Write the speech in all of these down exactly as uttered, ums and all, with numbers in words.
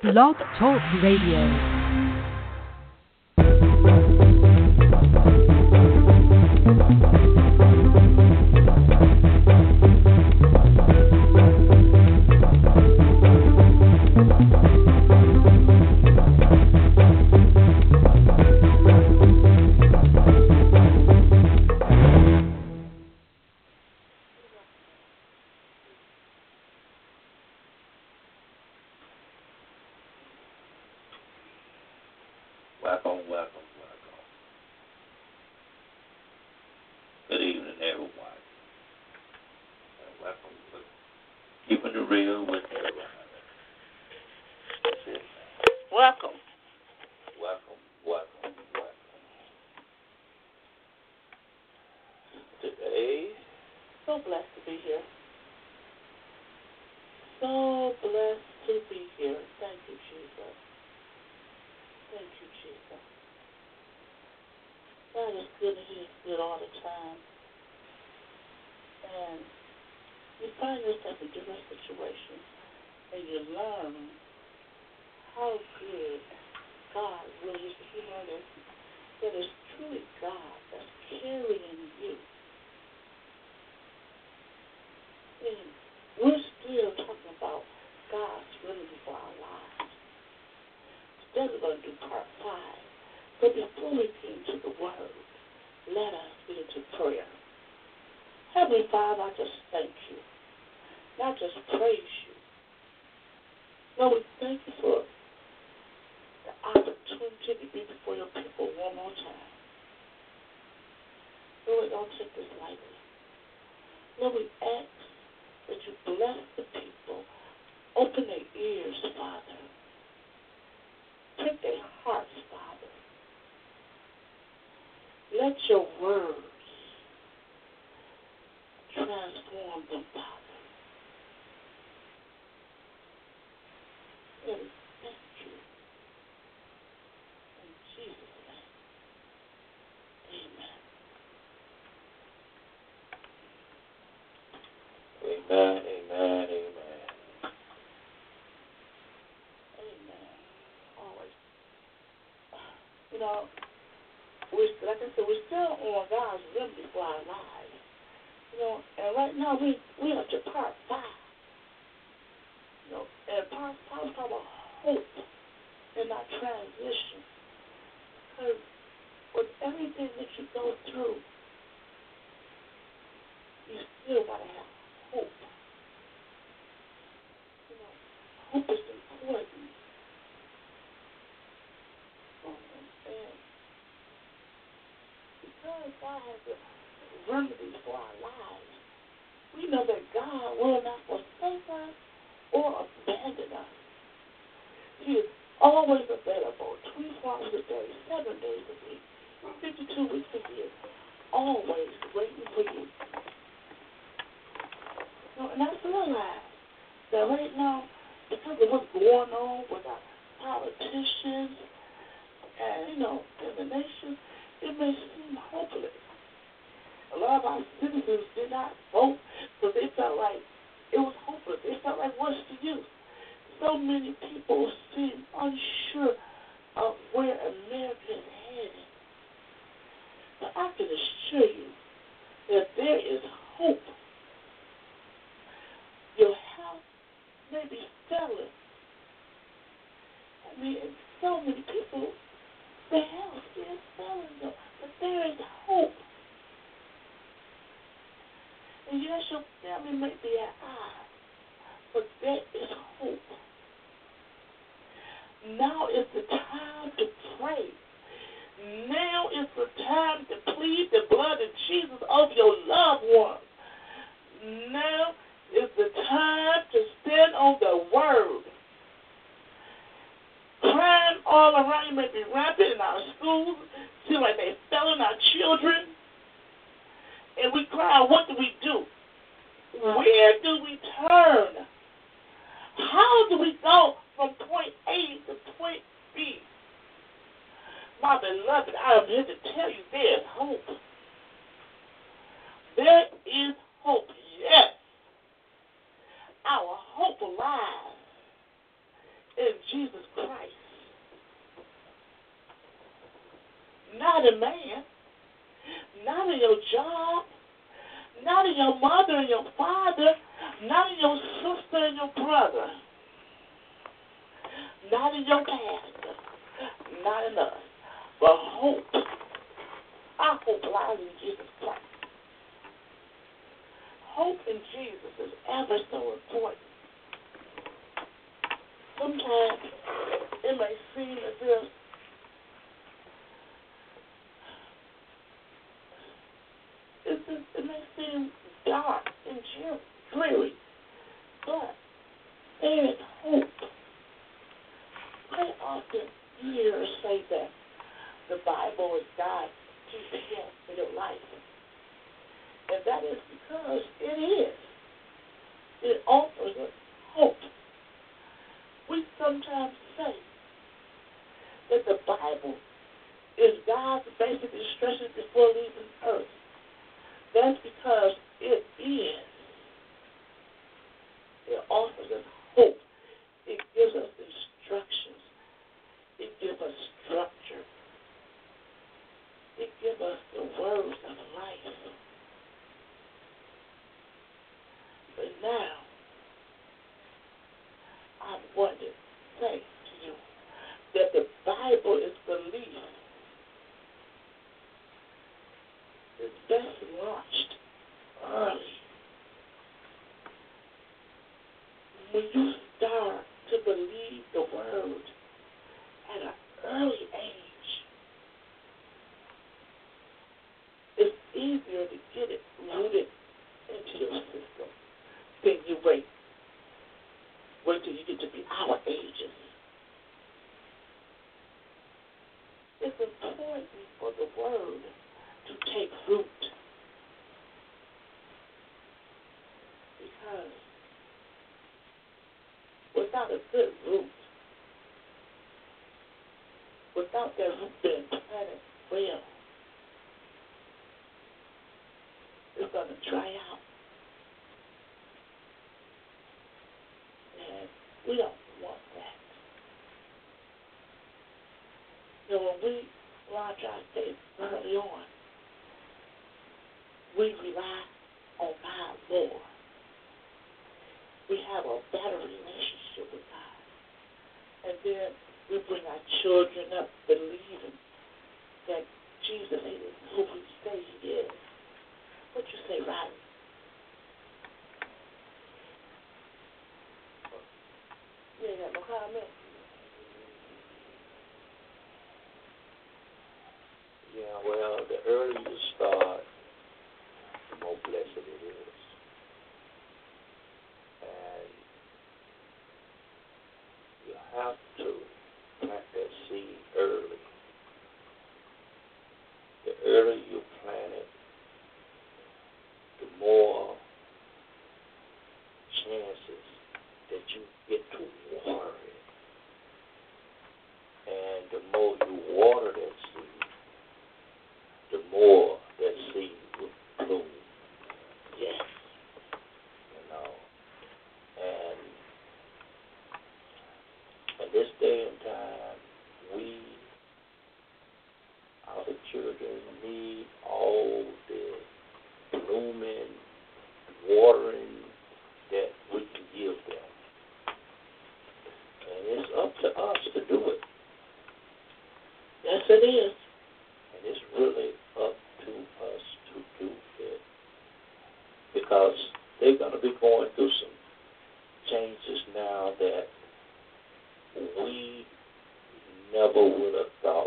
Blog Talk Radio. Welcome, welcome, welcome. Good evening, everyone. And welcome to Keeping It Real with Everyone. That's it. Welcome. Welcome, welcome, welcome. Today, So blessed to be here. So blessed to be here. Thank you, Jesus. Thank you, Jesus. God is good and He is good all the time. And you find yourself in different situations and you learn how good God really is. You know that, that it's truly God that's carrying you. And we're still talking about God's remedy for our lives. Today we're going to do part five. But before we get into the word, let us get into prayer. Heavenly Father, I just thank you. And I just praise you. Lord, we thank you for the opportunity to be before your people one more time. Lord, don't take this lightly. Lord, we ask that you bless the people. Open their ears, Father. Prick their hearts, Father. Let your words transform them, Father. And we thank you. In Jesus' name. Amen. amen, amen, amen. Amen. Always. You know, we, like I said, we're still on God's remedy for our lives. You know, and right now we we up to part five. You know, and part five is about hope in our transition. Because with everything that you go through, you still gotta have hope. You know, hope is important. And because God has the remedies for our lives, we know that God will not forsake us or abandon us. He is always available, twenty-four hours a day, seven days a week, fifty-two weeks a year, always waiting for you. You know, and I realize that right now, because of what's going on with our politicians and, you know, in the nation, it may seem hopeless. A lot of our citizens did not vote because they felt like it was hopeless. They felt like, what's the use? So many people seem unsure of where America is headed. But I can assure you that there is hope. Your health may be failing. I mean, so many people, their health is failing them, but there is hope. And yes, your family may be at odds, but there is hope. Now is the time to pray. Now is the time to plead the blood of Jesus over your loved ones. Now is the time to stand on the word. Crime all around you may be rampant in our schools. Seem like they're failing our children. And we cry, what do we do? Where do we turn? How do we go from point A to point B? My beloved, I am here to tell you there is hope. There is hope, yes. Our hope lies in Jesus Christ. Not in man, not in your job, not in your mother and your father, not in your sister and your brother, not in your pastor, not in us, but hope. Our hope lies in Jesus Christ. Hope in Jesus is ever so important. Sometimes it may seem as if it, it, it may seem dark and dreary, but there is hope. I often hear say that the Bible is God's G P S for your life. And that is because it is. It offers us hope. We sometimes say that the Bible is God's basic instructions before leaving earth. That's because it is. It offers us hope. It gives us instructions. It gives us structure. It gives us the words of life. But now, I want to say to you that the Bible is belief. It's best launched early. When you start to believe the word at an early age, it's easier to get it rooted into your system than you wait. Wait till you get to be our ages. It's important for the word to take root. Because without a good root, without that root being planted well, it's going to dry out. And we don't want that. You know, when we launch our faith early on, we rely on God more. We have a better relationship with God. And then we bring our children up believing that Jesus is who we say he is. What you say, Riley? You ain't got no comment? Yeah, well, the earlier you start, the more blessed it is. And you have to plant that seed early. The earlier you plant it, the more chances that you get to water it. And the more you water that seed, the more that seed will bloom. Yes. You know. And in this day and time, we, our children, need all the blooming, watering that we can give them. And it's up to us to do it. Yes, it is. And it's really up to us to do it. Because they're going to be going through some changes now that we never would have thought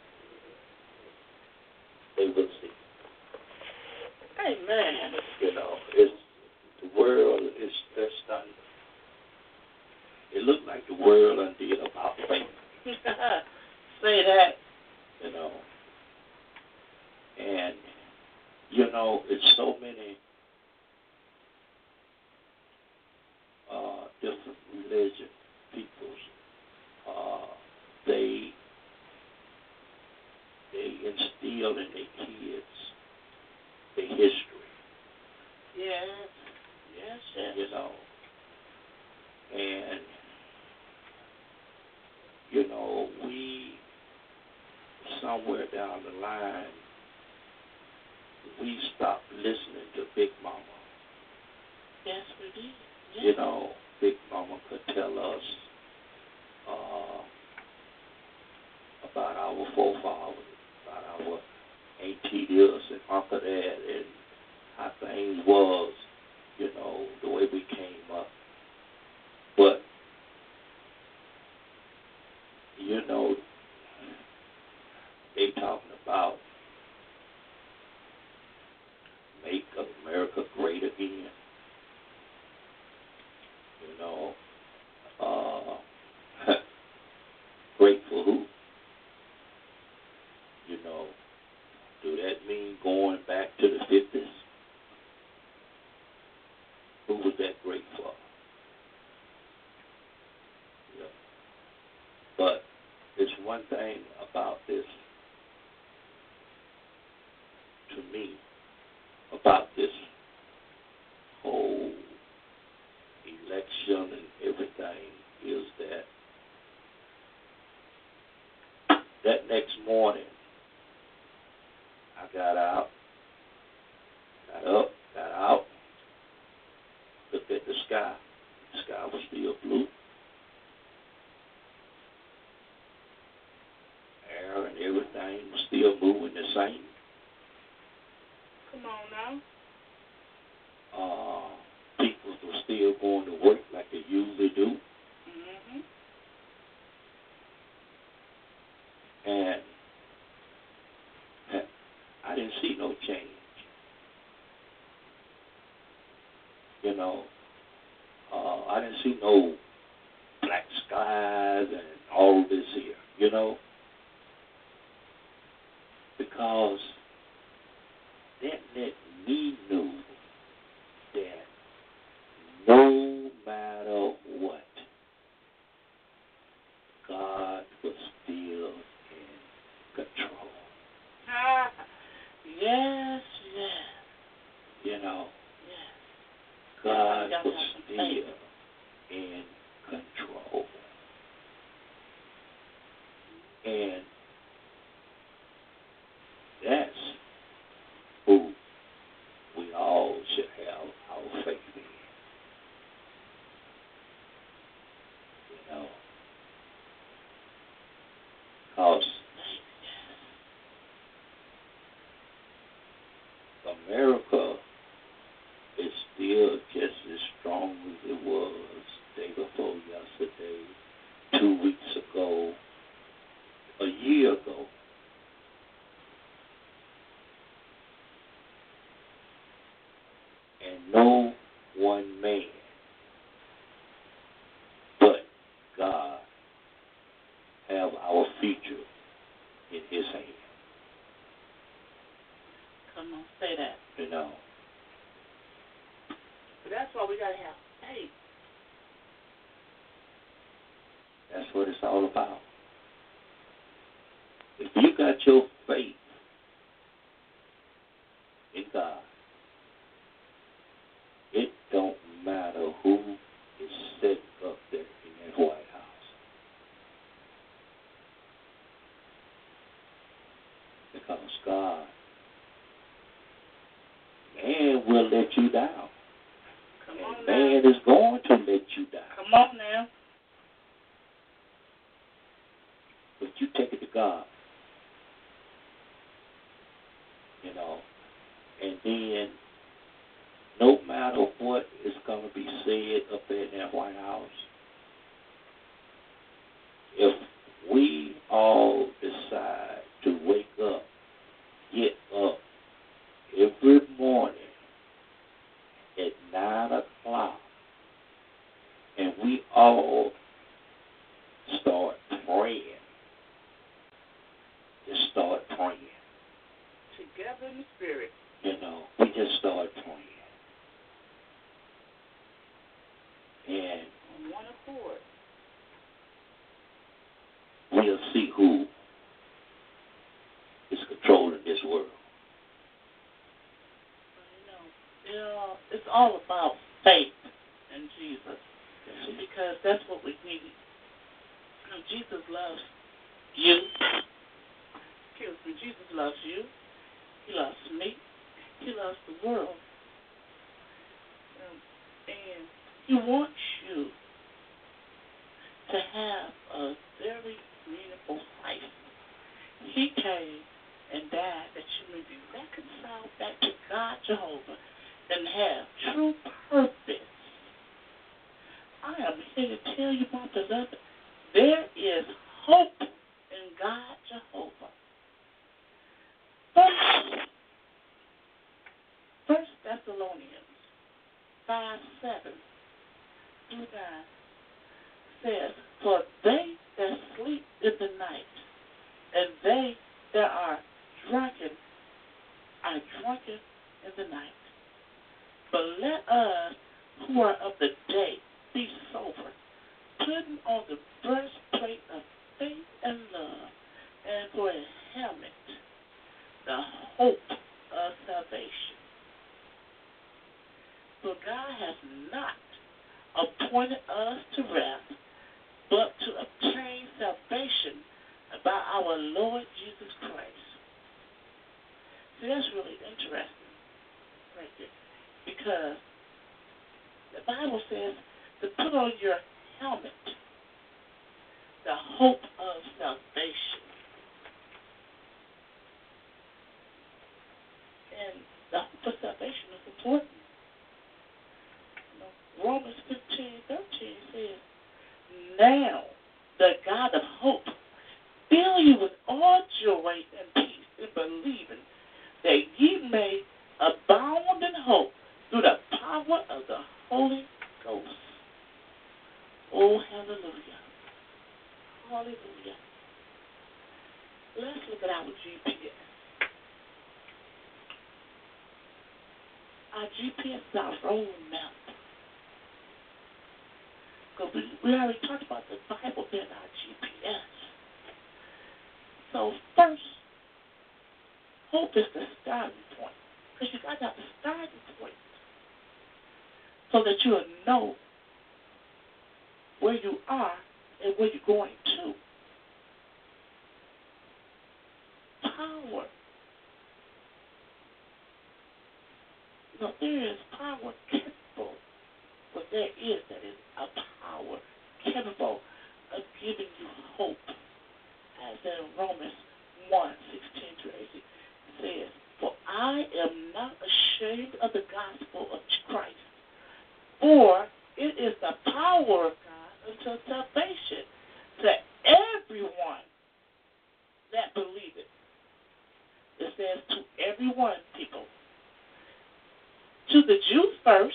they would see. Amen. You know, it's the world is that's starting. It looked like the world undid about faith. Say that. You know. And you know, it's so many uh, different religion peoples. Uh, they they instill in their kids the history. Yes. Yes, yes. You know. And you know, we, somewhere down the line, we stopped listening to Big Mama. Yes, we did. Yes. You know, Big Mama could tell us uh, about our forefathers, about our aunties and uncle dad, and how things was, you know, the way we came up. But, you know, they talking about make America great again. You know, uh, great for who? You know, do that mean going back to the fifties? Who was that great for? Yeah. But there's one thing about this, to me, about this whole election and everything, is that that next morning I got out, got up, got out, looked at the sky. The sky was still blue. Air and everything was still moving the same. Come on now. Uh, people were still going to work like they usually do. Mm-hmm. And I didn't see no change. You know, uh, I didn't see no black skies and all this here, you know, because that let me know that no matter what, God was still in control. Ah, yes, yes. You know, yes. God Y'all was have some still faith. in control. And that's who we all should have our faith in. You know, because America is still just as strong as it was day before yesterday, two weeks ago, a year ago. And no one man but God have our future in his hand. Come on, say that. You know. But that's why we got to have faith. That's what it's all about. If you got your faith in God, it don't matter who is sitting up there in that White House. Because God, man will let you down. Come and on man now. is going to let you down. Come on now. But you take it to God. You know, and then no matter what is going to be said up there in that White House, if we all decide to wake up, get up every morning at nine o'clock, and we all start praying, just start praying. Together in the spirit. You know, we just start praying. And On one accord. we'll see who is controlling this world. You know, you know, it's all about faith in Jesus. Because that's what we need. me, Jesus loves you. Excuse me, Jesus loves you. He loves me. He loves the world. Um, and he wants you to have a very meaningful life. He came and died that you may be reconciled back to God Jehovah and have true purpose. I am here to tell you, my beloved, there is hope in God Jehovah. First, First Thessalonians five, seven through nine says, for they that sleep in the night, and they that are drunken are drunken in the night. But let us who are of the day be sober, putting on the breastplate of faith and love, and for a helmet, the hope of salvation. For God has not appointed us to wrath, but to obtain salvation by our Lord Jesus Christ. See, that's really interesting right there, because the Bible says to put on your helmet, the hope of salvation. And the hope of salvation is important. You know, Romans fifteen, thirteen says, now the God of hope fill you with all joy and peace in believing, that ye may abound in hope through the power of the Holy Ghost. Oh, hallelujah. Hallelujah. Let's look at our G P S. Our G P S is our road map. Because we, we already talked about the Bible being our G P S. So first, hope is the starting point. Because you got to have the starting point so that you'll know where you are and where you're going to. Power. You know, there is power capable. What there is, that is a power capable of giving you hope. As in Romans one, sixteen to eighteen says, for I am not ashamed of the gospel of Christ, for it is the power of God unto salvation to everyone that believeth. It says to everyone, people. To the Jew first,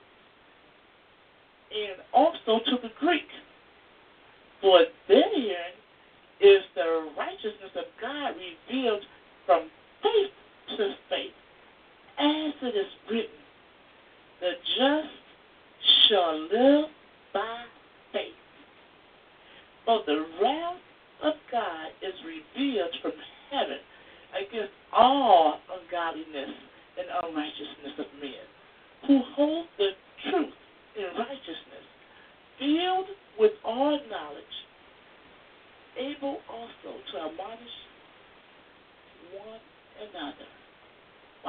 and also to the Greek. For therein is the righteousness of God revealed from faith to faith, as it is written, the just shall live by faith. For the wrath of God is revealed from heaven against all ungodliness and unrighteousness of men, who hold the truth in righteousness, filled with all knowledge, able also to admonish one another. Wow.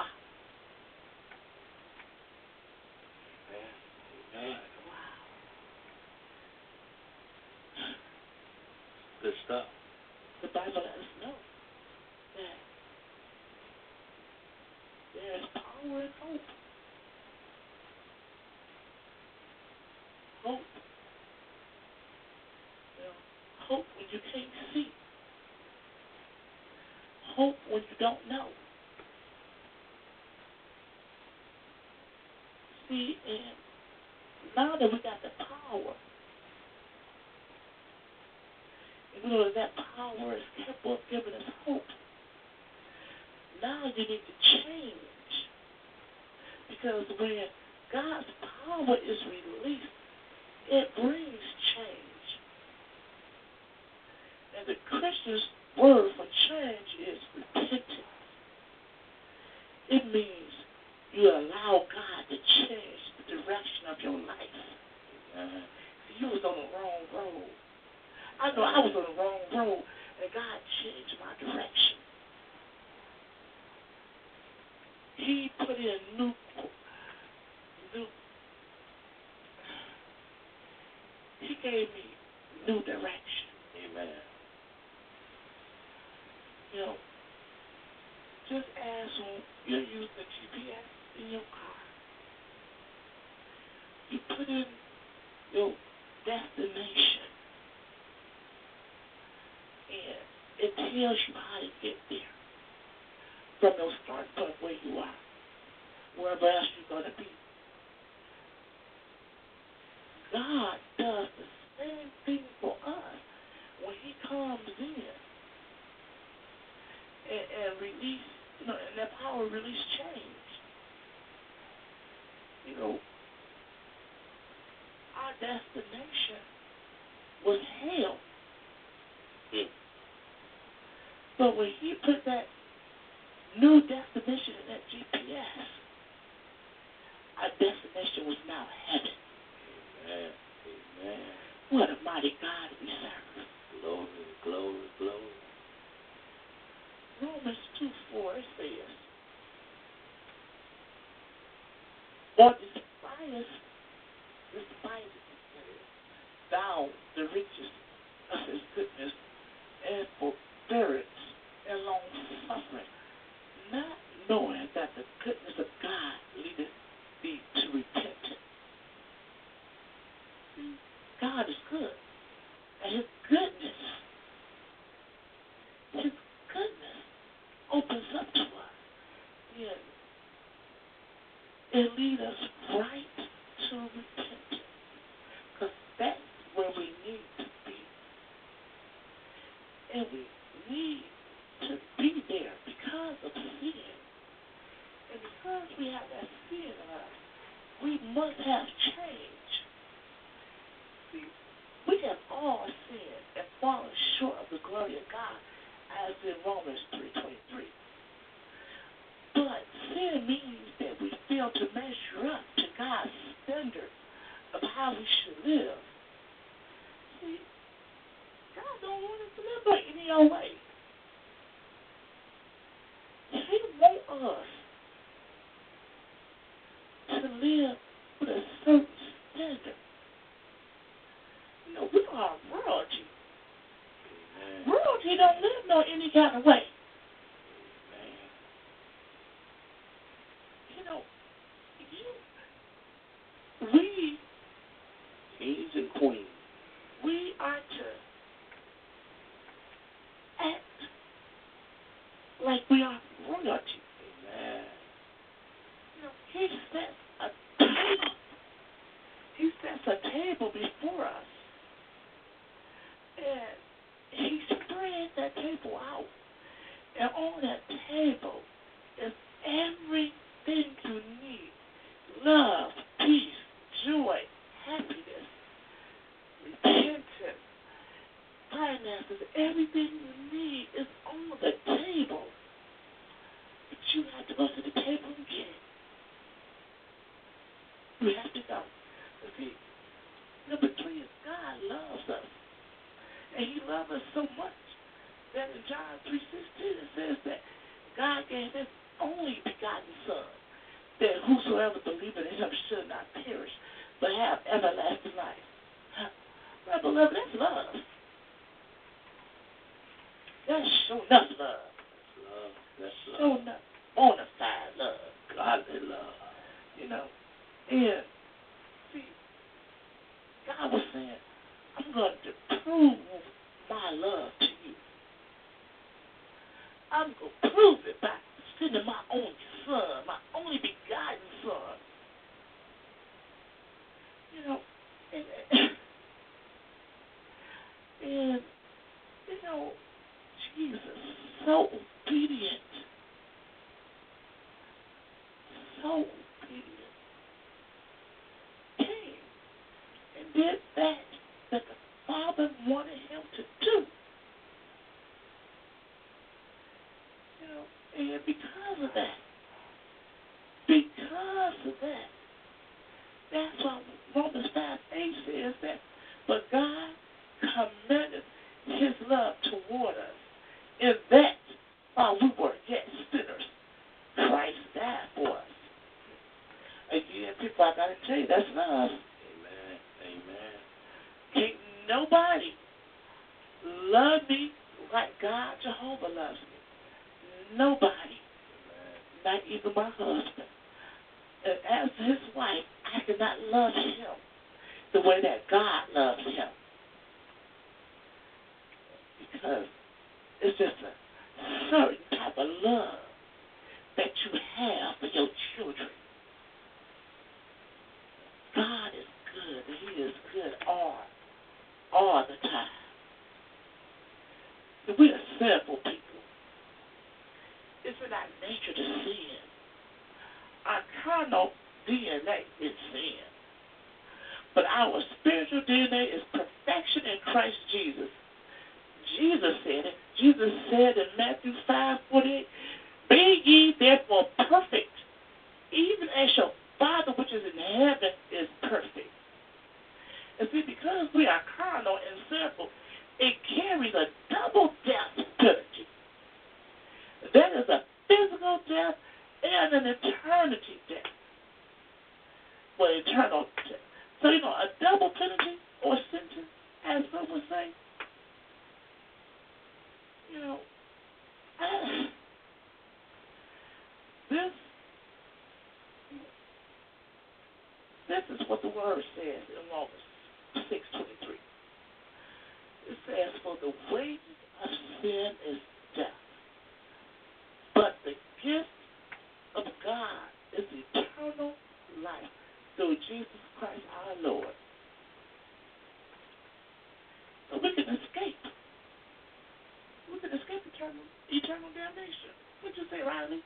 Amen. Wow. Good stuff. The Bible lets us know that there is power in hope. Hope. You know, hope when you can't see. Hope when you don't know. See, and now that we got the power, and we know that that power is capable of giving us hope, now you need to change. Because when God's power is released, it brings change. And the Christian's word for change is repentance. It means you allow God to change the direction of your life. Uh, you was on the wrong road. I know I was on the wrong road, and God changed my direction. He put in new, new, he gave me new direction. Amen. You know, just as when you're using the G P S in your car, you put in your destination, and it tells you how to get there from your start point where you are, wherever else you're going to be. God does the same thing for us when he comes in and, and release, you know, and that power release change. You know, our destination was hell. Mm. But when he put that new destination in that G P S, our destination was now heaven. Amen. Amen. What a mighty God we serve. Glory, glory, glory. Romans two four says, or despise, despise thou the riches of his goodness and forbearance and long suffering, not knowing that the goodness of God leadeth thee to repentance. God is good, and his goodness, his goodness opens up to us. Yeah. It leads us right to repentance, because that's where we need to be. And we need to be there because of sin. And because we have that sin in us, we must have change. See, we have all sinned and fallen short of the glory of God, as in Romans three twenty-three. But sin means that we fail to measure up to God's standard of how we should live. See, God don't want us to live like any old way. He wants us to live with a certain standard. You know, we are royalty. Amen. Royalty don't live no any kind of way. Amen. You know, you, we, Kings and queens. we are to act like we are royalty. Amen. You know, he sets a table. He sets a table before us. And he spreads that table out. And on that table is everything you need. Love, peace, joy, happiness, repentance, finances. Everything you need is on the table. But you have to go to the table and get it. You have to go. You see, number three is God loves us. And he loves us so much that in John three sixteen it says that God gave his only begotten Son, that whosoever believeth in him should not perish, but have everlasting life. My beloved, that's love. That's sure enough love. That's love. That's love. Sure enough bona fide love. Godly love. You know, and see, God was saying, I'm going to prove my love to you. I'm going to prove it by sending my only son, my only begotten son. You know, and, and you know, Jesus, so obedient. So obedient. Came and did that that the Father wanted him to do. You know, and because of that, because of that, that's why Romans five eight says that, but God commended his love toward us, in that while we were yet sinners, Christ died for us. Again, people, I got to tell you, that's love. Amen. Amen. Can't nobody love me like God Jehovah loves me. Nobody. Amen. Not even my husband. And as his wife, I cannot love him the way that God loves him. Because it's just a certain type of love that you have for your children. God is good, and he is good all, all the time. And we are sinful people. It's in our nature to sin. Our carnal D N A is sin. But our spiritual D N A is perfection in Christ Jesus. Jesus said it. Jesus said in Matthew five forty-eight, be ye therefore perfect, even as your Father which is in heaven is perfect. And see, because we are carnal and sinful, it carries a double death penalty. That is a physical death and an eternity death. Well, eternal death. So, you know, a double penalty or sentence, as some would say, you know, uh, this This is what the word says in Romans six twenty-three. It says, for the wages of sin is death, but the gift of God is eternal life through Jesus Christ our Lord. So we can escape. We can escape eternal, eternal damnation. What'd you say, Riley?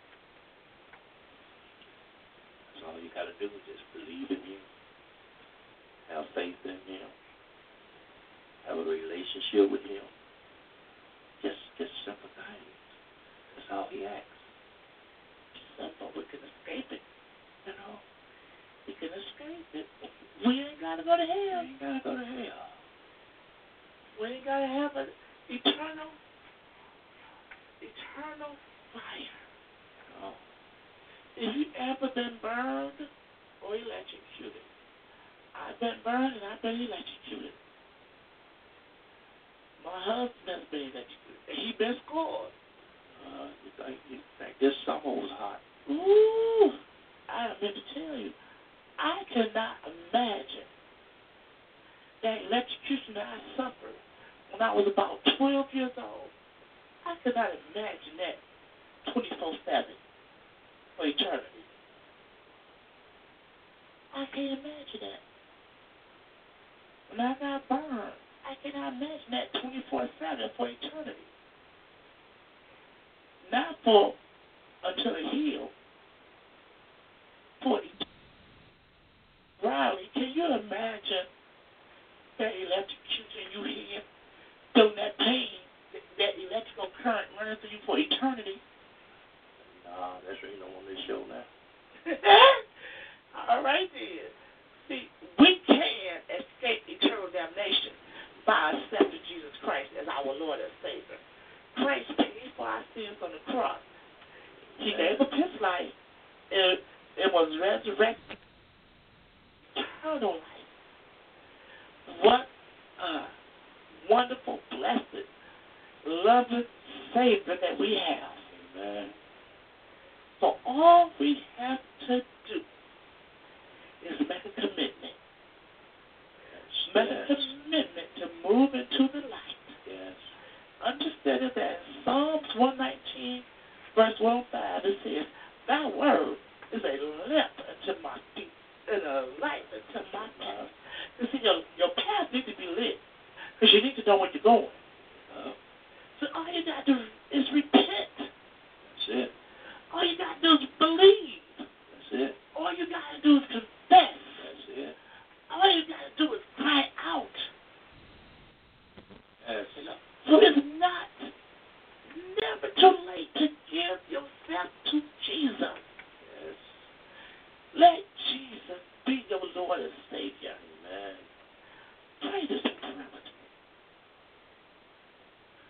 All you got to do is just believe in him, have faith in him, have a relationship with him. Just, just simple things. That's all he asks. Simple. We can escape it. You know, we can escape it. We ain't got to go to hell. We ain't got to go to hell. We ain't got to have an eternal, eternal fire. Oh. If you ever been burned or electrocuted, I've been burned and I've been electrocuted. My husband's been electrocuted and he been scored. Uh, you think, you think this summer was hot? Ooh, I meant to tell you, I cannot imagine that electrocution that I suffered when I was about twelve years old. I could not imagine that twenty-four seven. For eternity. I can't imagine that. When I got burned, I cannot imagine that twenty-four seven for eternity. Not for until it healed. For eternity. Riley, can you imagine that electrocution you hear, feeling that pain, that, that electrical current running through you for eternity? Nah, that's really not on this show now. All right, then. See, we can escape eternal damnation by accepting Jesus Christ as our Lord and Savior. Christ paid for our sins on the cross. He gave up his life. It, it was resurrected. Eternal life. What a wonderful, blessed, loving Savior that we have. Amen. So all we have to do is make a commitment. Yes. Make yes. a commitment to move into the light. Yes. Understand that in Psalms one nineteen, verse one oh five, it says, thy word is a lamp unto my feet and a light unto my path. You see, your, your path needs to be lit because you need to know where you're going. Uh, So all you got to do is repent. that's it. All you got to do is believe. That's it. All you got to do is confess. That's it. All you got to do is cry out. Yes. You know? So it's not, never too late to give yourself to Jesus. Yes. Let Jesus be your Lord and Savior. Amen. Pray this prayer with me.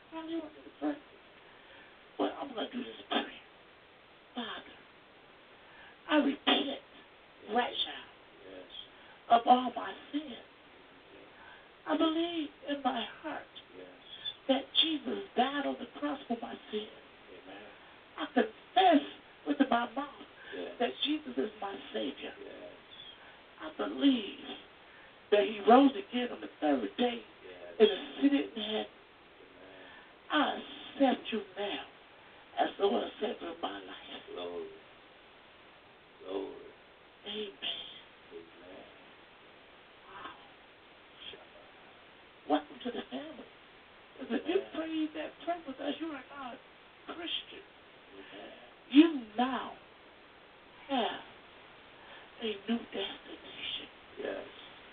How do you want me to pray? Well, I'm going to do this prayer. Father, I repent right now Yes. of all my sins. I believe in my heart Yes. that Jesus died on the cross for my sins. Amen. I confess with my mouth Yes. that Jesus is my Savior. Yes. I believe that He rose again on the third day Yes. and is seated in heaven. Amen. I accept you now as the Lord and Savior of my life. Glory. Glory. Amen. Amen. Wow. Shabbat. Welcome to the family. Because if you Amen. pray that prayer with us, you are not a Christian. Amen. You now have a new destination. Yes.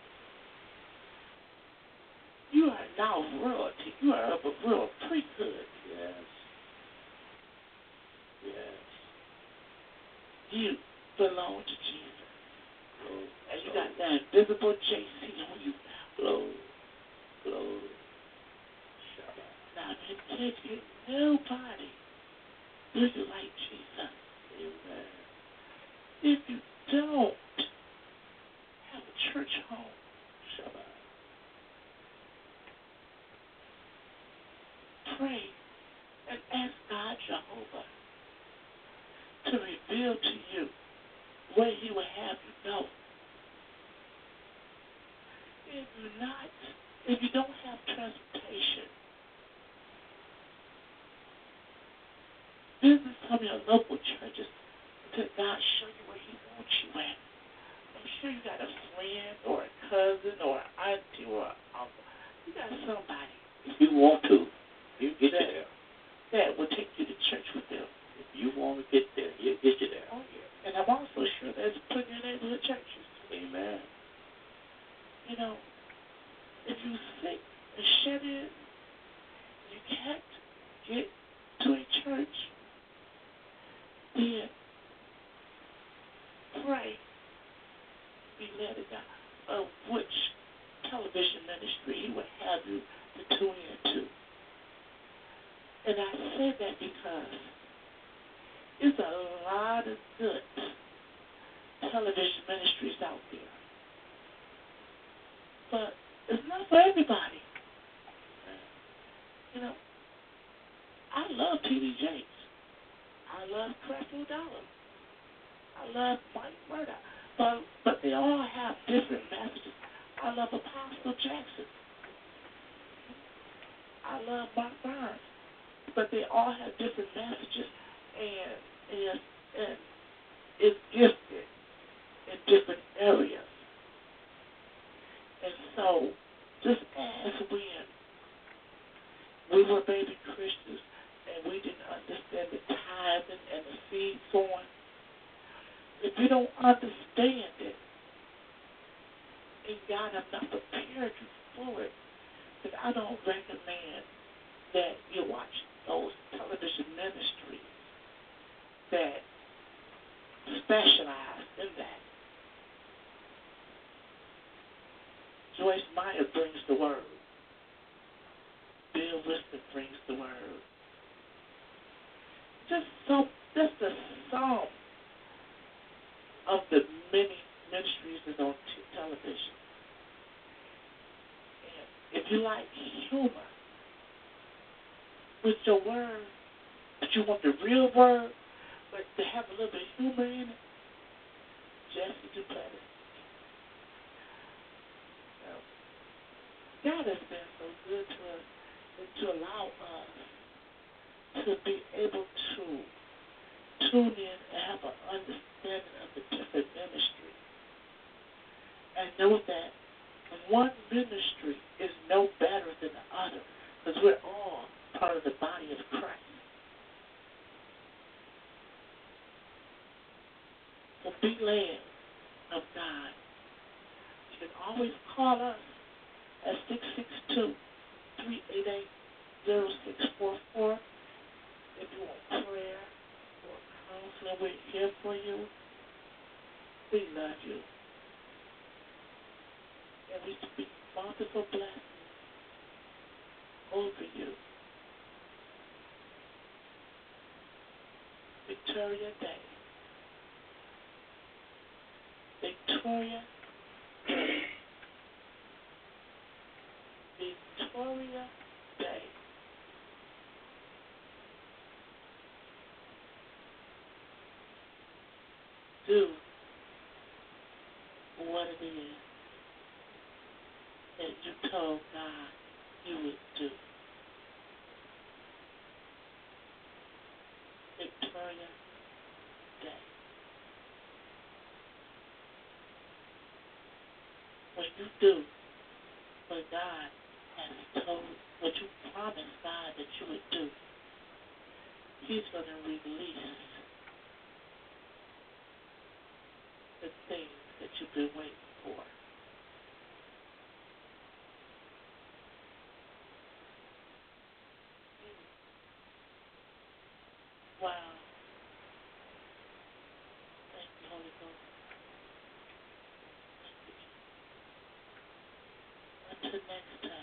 You are now royalty. You are of a royal priesthood. Yes. Yes. You belong to Jesus. Glory. And you Glory. got that invisible J C on you. Glory. Glory. Shabbat. Now, if you take it, nobody do you like Jesus. Amen. If you don't have a church home, Shabbat. pray and ask God Jehovah to reveal to you where He will have you go. If you're not, if you don't have transportation, visit some of your local churches until God show you where He wants you at. I'm sure you got a friend or a cousin or an auntie or an uncle. You got somebody If you want to, you get that, there. that will take you to church with them. If you want to get there, he'll get you there. Oh, yeah. And I'm also sure there's plenty of neighborhood churches. Amen. You know, if you're sick and shut in, you can't get to a church, then pray, be led of God, of which television ministry He would have you to tune into. And I say that because there's a lot of good television ministries out there. But it's not for everybody. You know, I love T D Jakes. I love Creflo Dollar. I love Mike Murdoch. But, but they all have different messages. I love Apostle Jackson. I love Mark Burns. But they all have different messages and, and, and is gifted in different areas. And so, just as when we were baby Christians and we didn't understand the tithing and the seed sowing, if you don't understand it, and God has not prepared you for it, then I don't recommend that you watch those television ministries that specialize in that. Joyce Meyer brings the word. Bill Winston brings the word. Just some, just a some of the many ministries that's on t- television. And if you like humor with your word, but you want the real word, but to have a little bit of humor in it, Jesse Duplantis. Now, God has been so good to us and to allow us to be able to tune in and have an understanding of the different ministries. And know that one ministry is no better than the other because we're all part of the body of Christ. So be led of God. You can always call us at six six two, three eight eight, zero six four four if you want prayer or counseling. We're here for you. We love you. And we speak multiple blessings over you Victoria Day. Victoria Day. Victoria Day. Do what it is that you told God you would do. Victoria Day. When you do what God has told, what you promised God that you would do, He's going to release the things that you've been waiting for. Wow. Thank you, Holy Ghost. Thank you. Until next time.